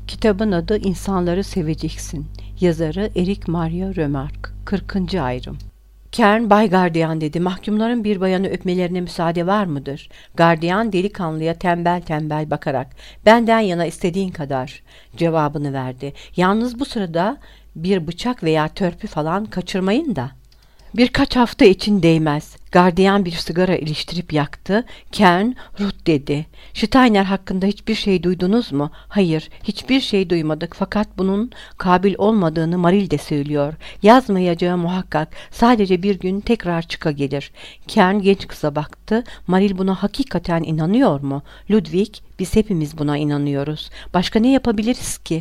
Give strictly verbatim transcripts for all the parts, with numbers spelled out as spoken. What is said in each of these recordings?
Kitabın adı İnsanları Seveceksin. Yazarı Eric Maria Remarque. kırkıncı ayrım. Kern, Bay Gardiyan dedi. Mahkumların bir bayanı öpmelerine müsaade var mıdır? Gardiyan delikanlıya tembel tembel bakarak, benden yana istediğin kadar cevabını verdi. Yalnız bu sırada bir bıçak veya törpü falan kaçırmayın da. Birkaç hafta için değmez. Gardiyan bir sigara iliştirip yaktı. Kern, Ruth dedi. Steiner hakkında hiçbir şey duydunuz mu? Hayır, hiçbir şey duymadık. Fakat bunun kabil olmadığını Maril de söylüyor. Yazmayacağı muhakkak. Sadece bir gün tekrar çıka gelir. Kern genç kıza baktı. Maril buna hakikaten inanıyor mu? Ludwig, biz hepimiz buna inanıyoruz. Başka ne yapabiliriz ki?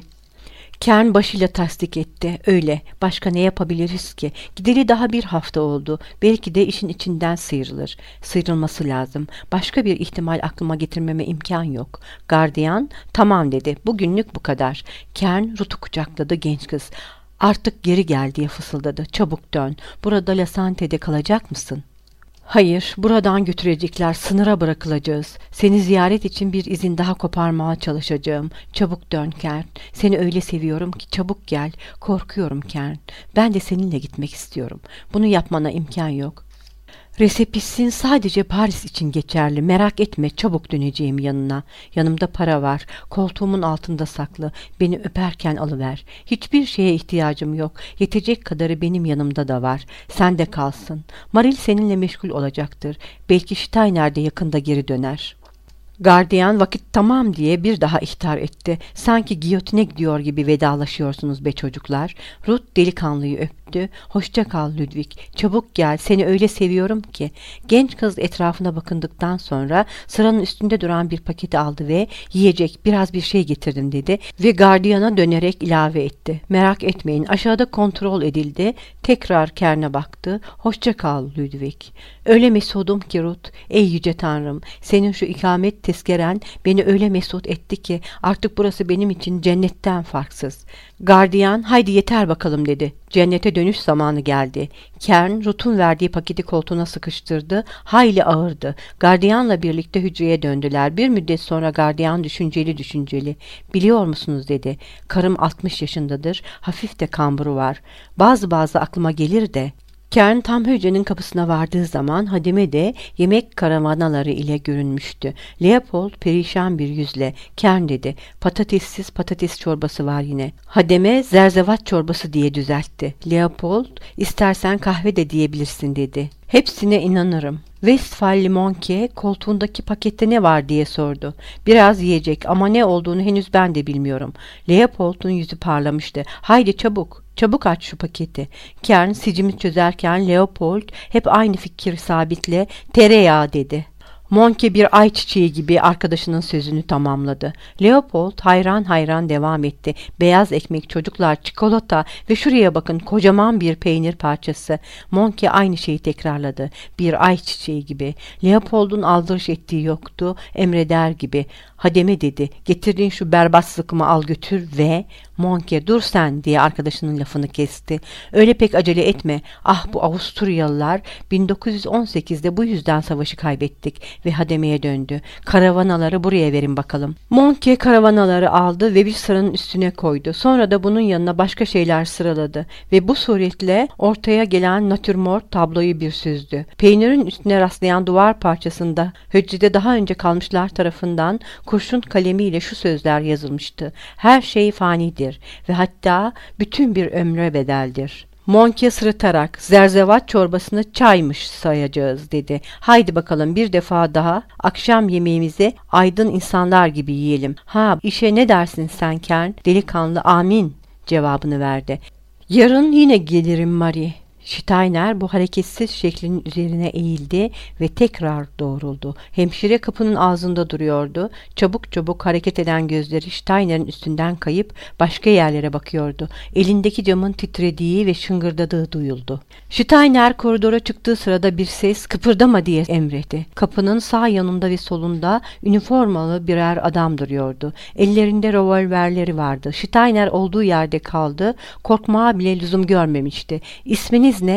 Kern başıyla tasdik etti. Öyle. Başka ne yapabiliriz ki? Gideli daha bir hafta oldu. Belki de işin içinden sıyrılır. Sıyrılması lazım. Başka bir ihtimal aklıma getirmeme imkan yok. Gardiyan, tamam dedi. Bugünlük bu kadar. Kern Ruth'u kucakladı genç kız. Artık geri gel diye fısıldadı. Çabuk dön. Burada La Sante'de kalacak mısın? Hayır, buradan götürecekler, sınıra bırakılacağız. Seni ziyaret için bir izin daha koparmaya çalışacağım. Çabuk dön Kern. Seni öyle seviyorum ki çabuk gel. Korkuyorum Kern. Ben de seninle gitmek istiyorum. Bunu yapmana imkan yok. Resepisin sadece Paris için geçerli. Merak etme, çabuk döneceğim yanına. Yanımda para var. Koltuğumun altında saklı. Beni öperken alıver. Hiçbir şeye ihtiyacım yok. Yetecek kadarı benim yanımda da var. Sen de kalsın. Maril seninle meşgul olacaktır. Belki Steiner de yakında geri döner. Gardiyan vakit tamam diye bir daha ihtar etti. Sanki giyotine gidiyor gibi vedalaşıyorsunuz be çocuklar. Ruth delikanlıyı öptü. Hoşça kal Ludwig. Çabuk gel. Seni öyle seviyorum ki. Genç kız etrafına bakındıktan sonra sıranın üstünde duran bir paketi aldı ve yiyecek biraz bir şey getirdim dedi ve gardiyana dönerek ilave etti. Merak etmeyin, aşağıda kontrol edildi. Tekrar Kern'e baktı. Hoşça kal Ludwig. Öyle mesudum ki Ruth. Ey yüce Tanrım, senin şu ikamet tezkeren beni öyle mesut etti ki artık burası benim için cennetten farksız. Gardiyan, haydi yeter bakalım dedi. Cennete dönüş zamanı geldi. Kern, Ruth'un verdiği paketi koltuğuna sıkıştırdı. Hayli ağırdı. Gardiyanla birlikte hücreye döndüler. Bir müddet sonra gardiyan düşünceli düşünceli. Biliyor musunuz dedi. Karım altmış yaşındadır. Hafif de kamburu var. Bazı bazı aklıma gelir de. Kern tam hücrenin kapısına vardığı zaman Hademe de yemek karavanaları ile görünmüştü. Leopold perişan bir yüzle, Kern dedi, patatessiz patates çorbası var yine. Hademe zerzevat çorbası diye düzeltti. Leopold, istersen kahve de diyebilirsin dedi. Hepsine inanırım. Westphal Limonke koltuğundaki pakette ne var diye sordu. Biraz yiyecek ama ne olduğunu henüz ben de bilmiyorum. Leopold'un yüzü parlamıştı. Haydi çabuk. Çabuk aç şu paketi. Kern sicimi çözerken Leopold hep aynı fikir sabitle tereyağı dedi. Monke bir ay çiçeği gibi arkadaşının sözünü tamamladı. Leopold hayran hayran devam etti. Beyaz ekmek, çocuklar, çikolata ve şuraya bakın kocaman bir peynir parçası. Monke aynı şeyi tekrarladı. Bir ay çiçeği gibi. Leopold'un aldırış ettiği yoktu. Emreder gibi. Hademe dedi. Getirdiğin şu berbat sıkımı al götür ve... Monke dur sen diye arkadaşının lafını kesti. Öyle pek acele etme. Ah bu Avusturyalılar bin dokuz yüz on sekizde bu yüzden savaşı kaybettik ve Hademe'ye döndü. Karavanaları buraya verin bakalım. Monke karavanaları aldı ve bir sıranın üstüne koydu. Sonra da bunun yanına başka şeyler sıraladı ve bu suretle ortaya gelen natürmort tabloyu bir süzdü. Peynirin üstüne rastlayan duvar parçasında hücrede daha önce kalmışlar tarafından kurşun kalemiyle şu sözler yazılmıştı. Her şey fanidir ve hatta bütün bir ömre bedeldir. Monke sırıtarak zerzevat çorbasını çaymış sayacağız dedi. Haydi bakalım bir defa daha akşam yemeğimizi aydın insanlar gibi yiyelim. Ha işe ne dersin sen Kern? Delikanlı amin cevabını verdi. Yarın yine gelirim Marie. Steiner bu hareketsiz şeklinin üzerine eğildi ve tekrar doğruldu. Hemşire kapının ağzında duruyordu. Çabuk çabuk hareket eden gözleri Steiner'in üstünden kayıp başka yerlere bakıyordu. Elindeki camın titrediği ve şıngırdadığı duyuldu. Steiner koridora çıktığı sırada bir ses kıpırdama diye emretti. Kapının sağ yanında ve solunda üniformalı birer adam duruyordu. Ellerinde revolverleri vardı. Steiner olduğu yerde kaldı. Korkmaya bile lüzum görmemişti. İsminiz ne?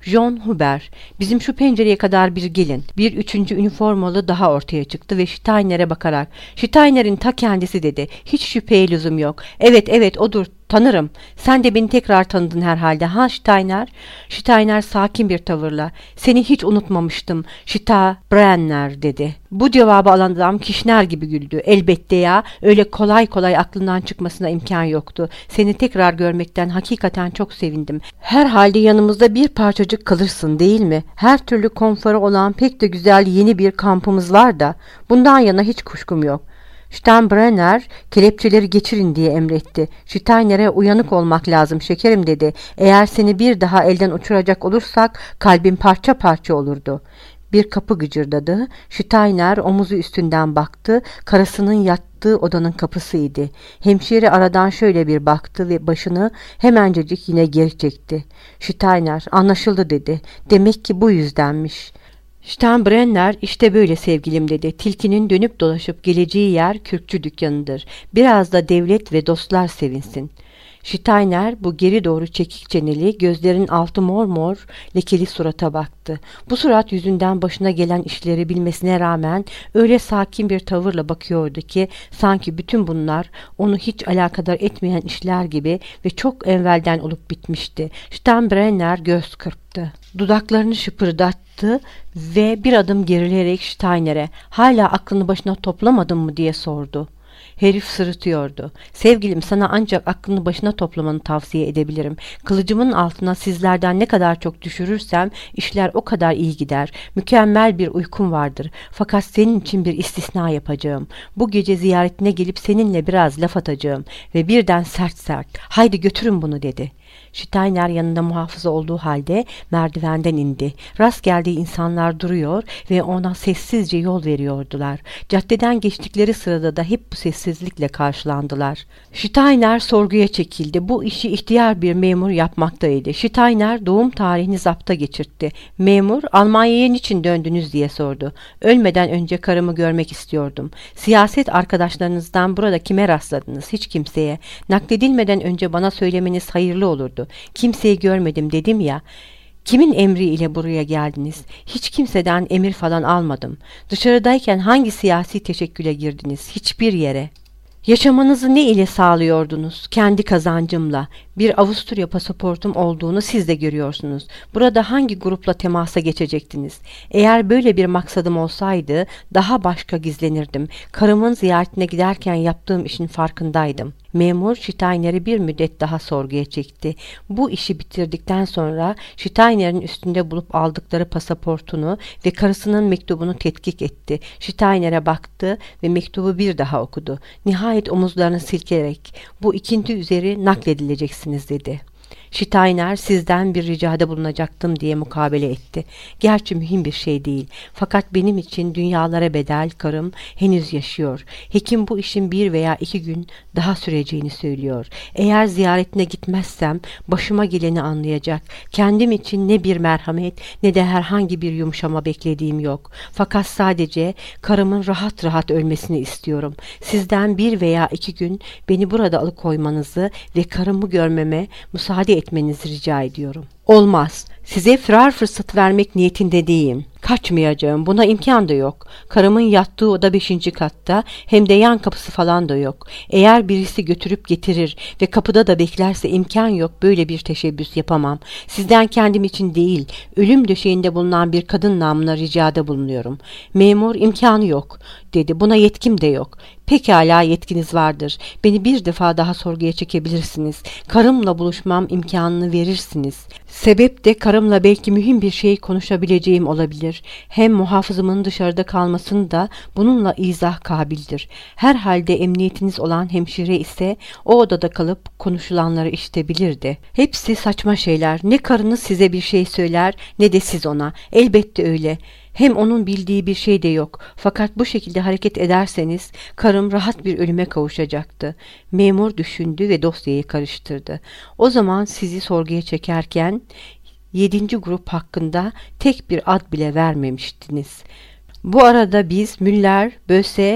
John Huber, bizim şu pencereye kadar bir gelin. Bir üçüncü üniformalı daha ortaya çıktı ve Steiner'e bakarak, Steiner'in ta kendisi dedi. Hiç şüpheye lüzum yok. Evet evet odur. Tanırım. Sen de beni tekrar tanıdın herhalde. Ha Steiner? Steiner sakin bir tavırla. Seni hiç unutmamıştım. Şita Brenner dedi. Bu cevabı alan adam kişner gibi güldü. Elbette ya. Öyle kolay kolay aklından çıkmasına imkan yoktu. Seni tekrar görmekten hakikaten çok sevindim. Herhalde yanımızda bir parçacık kalırsın değil mi? Her türlü konforu olan pek de güzel yeni bir kampımız var da. Bundan yana hiç kuşkum yok. Steinbrenner kelepçeleri geçirin diye emretti. Steiner'e uyanık olmak lazım şekerim dedi. Eğer seni bir daha elden uçuracak olursak kalbim parça parça olurdu. Bir kapı gıcırdadı. Steiner omuzu üstünden baktı. Karısının yattığı odanın kapısıydı. Hemşire aradan şöyle bir baktı ve başını hemencecik yine geri çekti. Steiner anlaşıldı dedi. Demek ki bu yüzdenmiş. Steinbrenner işte böyle sevgilim dedi. Tilkinin dönüp dolaşıp geleceği yer kürkçü dükkanıdır. Biraz da devlet ve dostlar sevinsin. Steiner bu geri doğru çekik çeneli, gözlerin altı mor mor lekeli surata baktı. Bu surat yüzünden başına gelen işleri bilmesine rağmen öyle sakin bir tavırla bakıyordu ki sanki bütün bunlar onu hiç alakadar etmeyen işler gibi ve çok evvelden olup bitmişti. Steinbrenner göz kırptı. Dudaklarını şıpırdattı ve bir adım gerileyerek Steiner'e "Hala aklını başına toplamadın mı?" diye sordu. Herif sırıtıyordu. Sevgilim, sana ancak aklını başına toplamanı tavsiye edebilirim. Kılıcımın altına sizlerden ne kadar çok düşürürsem işler o kadar iyi gider. Mükemmel bir uykum vardır. Fakat senin için bir istisna yapacağım. Bu gece ziyaretine gelip seninle biraz laf atacağım. Ve birden sert sert, haydi götürün bunu dedi. Steiner yanında muhafızı olduğu halde merdivenden indi. Rast geldiği insanlar duruyor ve ona sessizce yol veriyordular. Caddeden geçtikleri sırada da hep bu sessizlikle karşılandılar. Steiner sorguya çekildi. Bu işi ihtiyar bir memur yapmaktaydı. Steiner doğum tarihini zapta geçirtti. Memur, Almanya'ya niçin döndünüz diye sordu. Ölmeden önce karımı görmek istiyordum. Siyaset arkadaşlarınızdan burada kime rastladınız? Hiç kimseye. Nakledilmeden önce bana söylemeniz hayırlı olurdu. Kimseyi görmedim dedim ya. Kimin emriyle buraya geldiniz? Hiç kimseden emir falan almadım. Dışarıdayken hangi siyasi teşekküle girdiniz? Hiçbir yere. Yaşamanızı ne ile sağlıyordunuz? Kendi kazancımla. Bir Avusturya pasaportum olduğunu siz de görüyorsunuz. Burada hangi grupla temasa geçecektiniz? Eğer böyle bir maksadım olsaydı daha başka gizlenirdim. Karımın ziyaretine giderken yaptığım işin farkındaydım. Memur Steiner'i bir müddet daha sorguya çekti. Bu işi bitirdikten sonra Steiner'in üstünde bulup aldıkları pasaportunu ve karısının mektubunu tetkik etti. Steiner'e baktı ve mektubu bir daha okudu. Nihayet omuzlarını silkerek "Bu ikinci üzeri nakledileceksiniz" dedi. Steiner sizden bir ricada bulunacaktım diye mukabele etti. Gerçi mühim bir şey değil. Fakat benim için dünyalara bedel karım henüz yaşıyor. Hekim bu işin bir veya iki gün daha süreceğini söylüyor. Eğer ziyaretine gitmezsem başıma geleni anlayacak. Kendim için ne bir merhamet ne de herhangi bir yumuşama beklediğim yok. Fakat sadece karımın rahat rahat ölmesini istiyorum. Sizden bir veya iki gün beni burada alıkoymanızı ve karımı görmeme müsaade etmenizi rica ediyorum. Olmaz. Size firar fırsatı vermek niyetinde değilim. Kaçmayacağım. Buna imkan da yok. Karımın yattığı oda beşinci katta, hem de yan kapısı falan da yok. Eğer birisi götürüp getirir ve kapıda da beklerse imkan yok, böyle bir teşebbüs yapamam. Sizden kendim için değil, ölüm döşeğinde bulunan bir kadın namına ricada bulunuyorum. Memur, imkanı yok dedi. Buna yetkim de yok. Pekala, yetkiniz vardır. Beni bir defa daha sorguya çekebilirsiniz. Karımla buluşmam imkanını verirsiniz. Sebep de karımla belki mühim bir şey konuşabileceğim olabilir. Hem muhafızımın dışarıda kalmasını da bununla izah kabildir. Herhalde emniyetiniz olan hemşire ise o odada kalıp konuşulanları işitebilirdi. Hepsi saçma şeyler. Ne karınız size bir şey söyler ne de siz ona. Elbette öyle. Hem onun bildiği bir şey de yok. Fakat bu şekilde hareket ederseniz karım rahat bir ölüme kavuşacaktı. Memur düşündü ve dosyayı karıştırdı. O zaman sizi sorguya çekerken yedinci grup hakkında tek bir ad bile vermemiştiniz. Bu arada biz Müller, Böse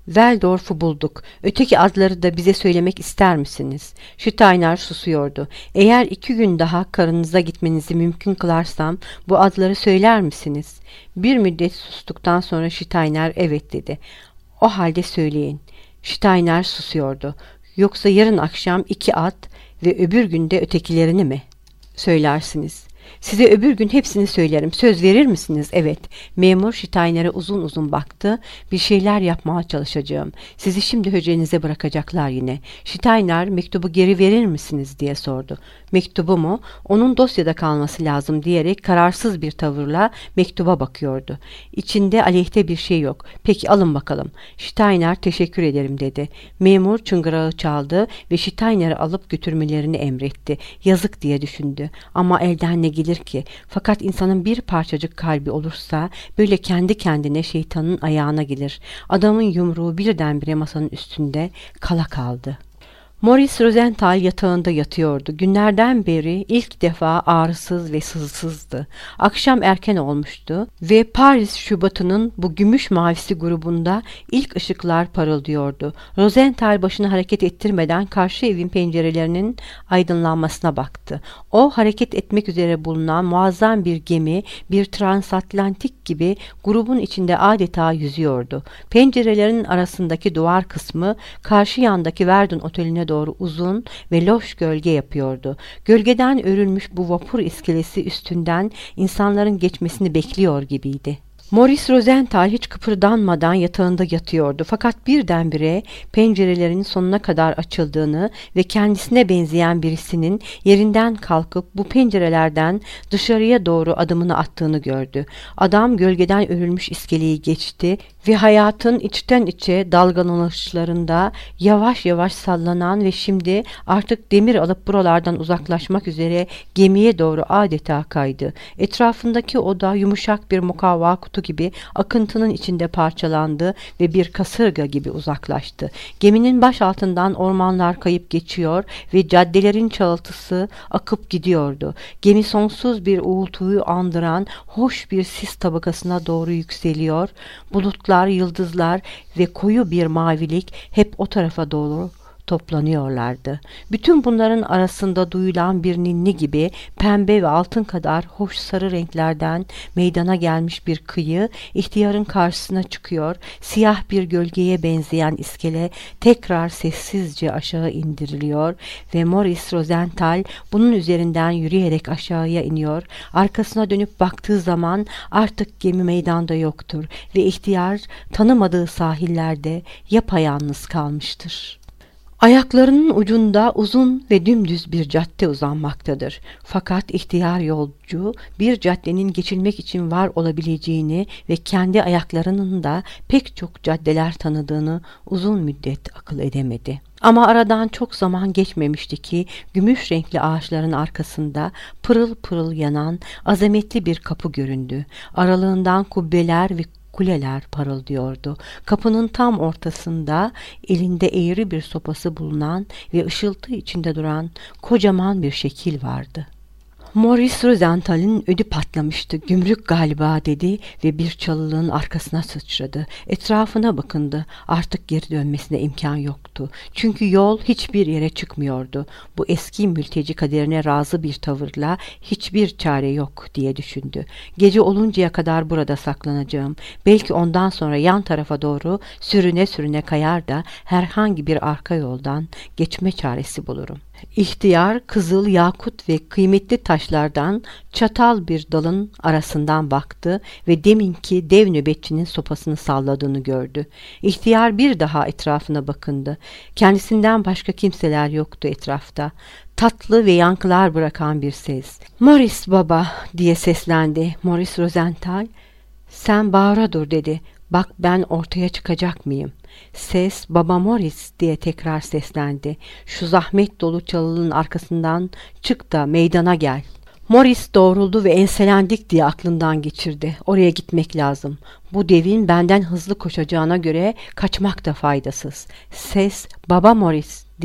Waldorf'u bulduk. Öteki adları da bize söylemek ister misiniz? Steiner susuyordu. Eğer iki gün daha karınıza gitmenizi mümkün kılarsam bu adları söyler misiniz? Bir müddet sustuktan sonra Steiner evet dedi. O halde söyleyin. Steiner susuyordu. Yoksa yarın akşam iki ad ve öbür günde ötekilerini mi söylersiniz? Size öbür gün hepsini söylerim. Söz verir misiniz? Evet. Memur Steiner'e uzun uzun baktı. Bir şeyler yapmaya çalışacağım. Sizi şimdi hücrenize bırakacaklar yine. Steiner, mektubu geri verir misiniz diye sordu. Mektubu mu? Onun dosyada kalması lazım diyerek kararsız bir tavırla mektuba bakıyordu. İçinde aleyhte bir şey yok. Peki alın bakalım. Steiner teşekkür ederim dedi. Memur çıngırağı çaldı ve Steiner'i alıp götürmelerini emretti. Yazık diye düşündü. Ama elden ne gelir ki? Fakat insanın bir parçacık kalbi olursa böyle kendi kendine şeytanın ayağına gelir. Adamın yumruğu birdenbire masanın üstünde kala kaldı. Maurice Rosenthal yatağında yatıyordu. Günlerden beri ilk defa ağrısız ve sızsızdı. Akşam erken olmuştu ve Paris Şubatı'nın bu gümüş mavisi grubunda ilk ışıklar parıldıyordu. Rosenthal başını hareket ettirmeden karşı evin pencerelerinin aydınlanmasına baktı. O hareket etmek üzere bulunan muazzam bir gemi, bir transatlantik gibi grubun içinde adeta yüzüyordu. Pencerelerin arasındaki duvar kısmı karşı yandaki Verdun Oteli'ne doğru uzun ve loş gölge yapıyordu. Gölgeden örülmüş bu vapur iskelesi üstünden insanların geçmesini bekliyor gibiydi. Maurice Rosenthal hiç kıpırdanmadan yatağında yatıyordu. Fakat birdenbire pencerelerin sonuna kadar açıldığını ve kendisine benzeyen birisinin yerinden kalkıp bu pencerelerden dışarıya doğru adımını attığını gördü. Adam gölgeden örülmüş iskeleyi geçti ve hayatın içten içe dalgalanışlarında yavaş yavaş sallanan ve şimdi artık demir alıp buralardan uzaklaşmak üzere gemiye doğru adeta kaydı. Etrafındaki oda yumuşak bir mukavva kutu gibi akıntının içinde parçalandı ve bir kasırga gibi uzaklaştı. Geminin baş altından ormanlar kayıp geçiyor ve caddelerin çağıltısı akıp gidiyordu. Gemi sonsuz bir uğultuyu andıran hoş bir sis tabakasına doğru yükseliyor. Bulutlar, yıldızlar ve koyu bir mavilik hep o tarafa doğru toplanıyorlardı. Bütün bunların arasında duyulan bir ninni gibi pembe ve altın kadar hoş sarı renklerden meydana gelmiş bir kıyı ihtiyarın karşısına çıkıyor. Siyah bir gölgeye benzeyen iskele tekrar sessizce aşağı indiriliyor ve Maurice Rosenthal bunun üzerinden yürüyerek aşağıya iniyor. Arkasına dönüp baktığı zaman artık gemi meydanda yoktur ve ihtiyar tanımadığı sahillerde yapayalnız kalmıştır. Ayaklarının ucunda uzun ve dümdüz bir cadde uzanmaktadır. Fakat ihtiyar yolcu bir caddenin geçilmek için var olabileceğini ve kendi ayaklarının da pek çok caddeler tanıdığını uzun müddet akıl edemedi. Ama aradan çok zaman geçmemişti ki gümüş renkli ağaçların arkasında pırıl pırıl yanan azametli bir kapı göründü. Aralığından kubbeler ve kuleler parıldıyordu. Kapının tam ortasında elinde eğri bir sopası bulunan ve ışıltı içinde duran kocaman bir şekil vardı. Maurice Rosenthal'in ödü patlamıştı. Gümrük galiba dedi ve bir çalılığın arkasına sıçradı. Etrafına bakındı. Artık geri dönmesine imkan yoktu. Çünkü yol hiçbir yere çıkmıyordu. Bu eski mülteci kaderine razı bir tavırla hiçbir çare yok diye düşündü. Gece oluncaya kadar burada saklanacağım. Belki ondan sonra yan tarafa doğru sürüne sürüne kayar da herhangi bir arka yoldan geçme çaresi bulurum. İhtiyar kızıl, yakut ve kıymetli taşlardan çatal bir dalın arasından baktı ve deminki dev nöbetçinin sopasını salladığını gördü. İhtiyar bir daha etrafına bakındı. Kendisinden başka kimseler yoktu etrafta. Tatlı ve yankılar bırakan bir ses. "Maurice baba" diye seslendi. Maurice Rosenthal, "Sen bağıra dur" dedi. "Bak ben ortaya çıkacak mıyım?" Ses "Baba Maurice" diye tekrar seslendi. "Şu zahmet dolu çalının arkasından çık da meydana gel." Maurice doğruldu ve enselendik diye aklından geçirdi. Oraya gitmek lazım. Bu devin benden hızlı koşacağına göre kaçmak da faydasız. Ses "Baba Maurice" diye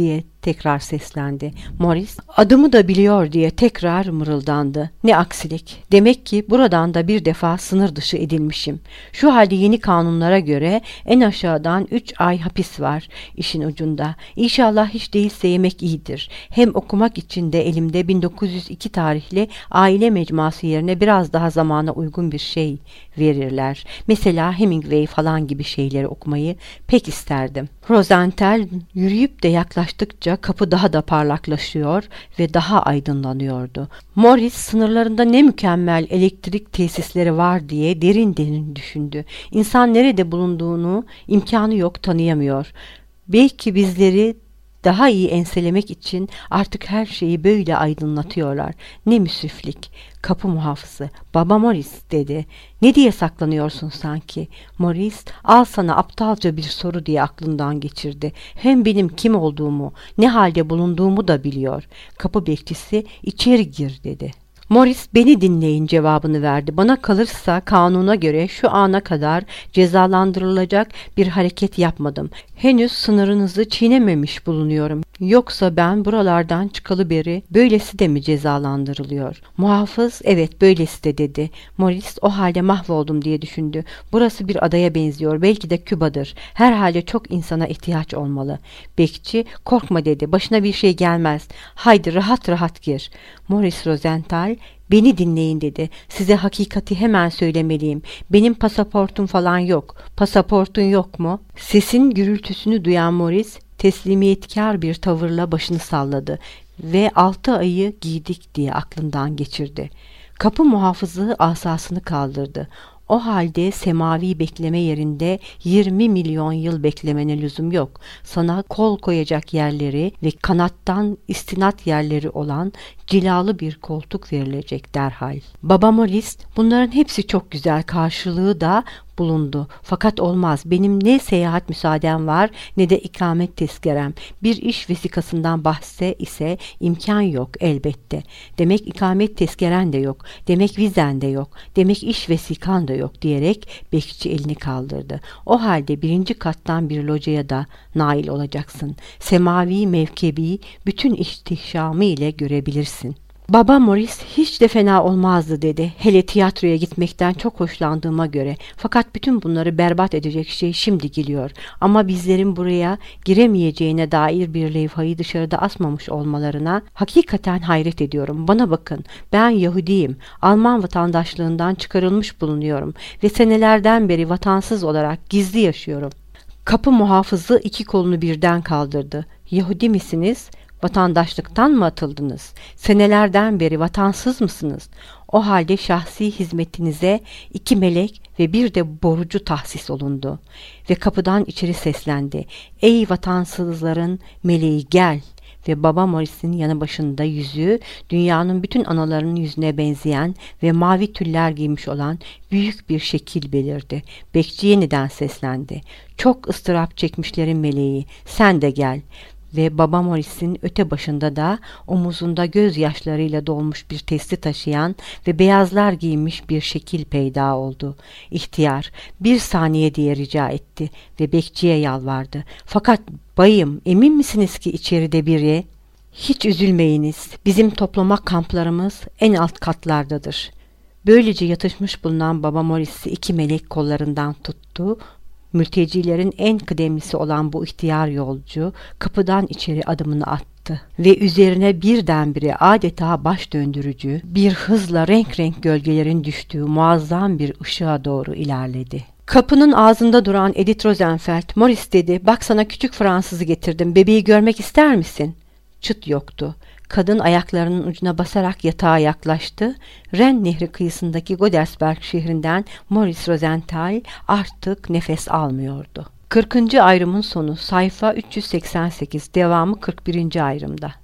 tekrar seslendi. Morris, adımı da biliyor diye tekrar mırıldandı. Ne aksilik. Demek ki buradan da bir defa sınır dışı edilmişim. Şu halde yeni kanunlara göre en aşağıdan üç ay hapis var işin ucunda. İnşallah hiç değilse yemek iyidir. Hem okumak için de elimde bin dokuz yüz iki tarihli aile mecmuası yerine biraz daha zamana uygun bir şey verirler. Mesela Hemingway falan gibi şeyleri okumayı pek isterdim. Rosenthal yürüyüp de yaklaştıkça kapı daha da parlaklaşıyor ve daha aydınlanıyordu. Morris sınırlarında ne mükemmel elektrik tesisleri var diye derin derin düşündü. İnsan nerede bulunduğunu imkanı yok tanıyamıyor. Belki bizleri daha iyi enselemek için artık her şeyi böyle aydınlatıyorlar. Ne müsriflik. Kapı muhafızı, "Baba Morris," dedi. "Ne diye saklanıyorsun sanki?" Morris, "Al sana aptalca bir soru," diye aklından geçirdi. "Hem benim kim olduğumu, ne halde bulunduğumu da biliyor." Kapı bekçisi, "İçeri gir," dedi. Morris, "Beni dinleyin," cevabını verdi. "Bana kalırsa kanuna göre şu ana kadar cezalandırılacak bir hareket yapmadım. Henüz sınırınızı çiğnememiş bulunuyorum. Yoksa ben buralardan çıkalı beri böylesi de mi cezalandırılıyor?" Muhafız, "Evet, böylesi de," dedi. Morris, "O halde mahvoldum," diye düşündü. "Burası bir adaya benziyor. Belki de Küba'dır. Herhalde çok insana ihtiyaç olmalı." Bekçi, "Korkma," dedi. "Başına bir şey gelmez. Haydi rahat rahat gir." Morris Rosenthal, "Beni dinleyin," dedi. "Size hakikati hemen söylemeliyim. Benim pasaportum falan yok." "Pasaportun yok mu?" Sesin gürültüsünü duyan Morris teslimiyetkar bir tavırla başını salladı ve altı ayı giydik diye aklından geçirdi. Kapı muhafızı asasını kaldırdı. "O halde semavi bekleme yerinde yirmi milyon yıl beklemene lüzum yok. Sana kol koyacak yerleri ve kanattan istinat yerleri olan cilalı bir koltuk verilecek derhal." Baba Morris, "Bunların hepsi çok güzel, karşılığı da bulundu. Fakat olmaz. Benim ne seyahat müsaadem var ne de ikamet tezkerem. Bir iş vesikasından bahse ise imkan yok elbette. Demek ikamet tezkeren de yok. Demek vizen de yok. Demek iş vesikan da yok," diyerek bekçi elini kaldırdı. "O halde birinci kattan bir locaya da nail olacaksın. Semavi mevkebi bütün ihtişamı ile görebilirsin." Baba Morris, "Hiç de fena olmazdı," dedi. "Hele tiyatroya gitmekten çok hoşlandığıma göre. Fakat bütün bunları berbat edecek şey şimdi geliyor. Ama bizlerin buraya giremeyeceğine dair bir levhayı dışarıda asmamış olmalarına hakikaten hayret ediyorum. Bana bakın, ben Yahudiyim. Alman vatandaşlığından çıkarılmış bulunuyorum ve senelerden beri vatansız olarak gizli yaşıyorum." Kapı muhafızı iki kolunu birden kaldırdı. "Yahudi misiniz? Vatandaşlıktan mı atıldınız? Senelerden beri vatansız mısınız? O halde şahsi hizmetinize iki melek ve bir de borucu tahsis olundu." Ve kapıdan içeri seslendi. "Ey vatansızların meleği, gel." Ve Baba Morris'in yanı başında yüzü dünyanın bütün analarının yüzüne benzeyen ve mavi tüller giymiş olan büyük bir şekil belirdi. Bekçi yeniden seslendi. "Çok ıstırap çekmişlerin meleği, sen de gel." Ve Baba Morris'in öte başında da omuzunda gözyaşlarıyla dolmuş bir testi taşıyan ve beyazlar giymiş bir şekil peyda oldu. İhtiyar bir saniye diye rica etti ve bekçiye yalvardı. "Fakat bayım, emin misiniz ki içeride biri?" "Hiç üzülmeyiniz. Bizim toplama kamplarımız en alt katlardadır." Böylece yatışmış bulunan Baba Morris'i iki melek kollarından tuttu. Mültecilerin en kıdemlisi olan bu ihtiyar yolcu kapıdan içeri adımını attı ve üzerine birdenbire adeta baş döndürücü bir hızla renk renk gölgelerin düştüğü muazzam bir ışığa doğru ilerledi. Kapının ağzında duran Edith Rosenfeld, "Morris," dedi, "bak sana küçük Fransızı getirdim. Bebeği görmek ister misin?" Çıt yoktu. Kadın ayaklarının ucuna basarak yatağa yaklaştı. Ren Nehri kıyısındaki Godesberg şehrinden Morris Rosenthal artık nefes almıyordu. kırkıncı ayrımın sonu, sayfa üç yüz seksen sekiz, devamı kırk birinci ayrımda.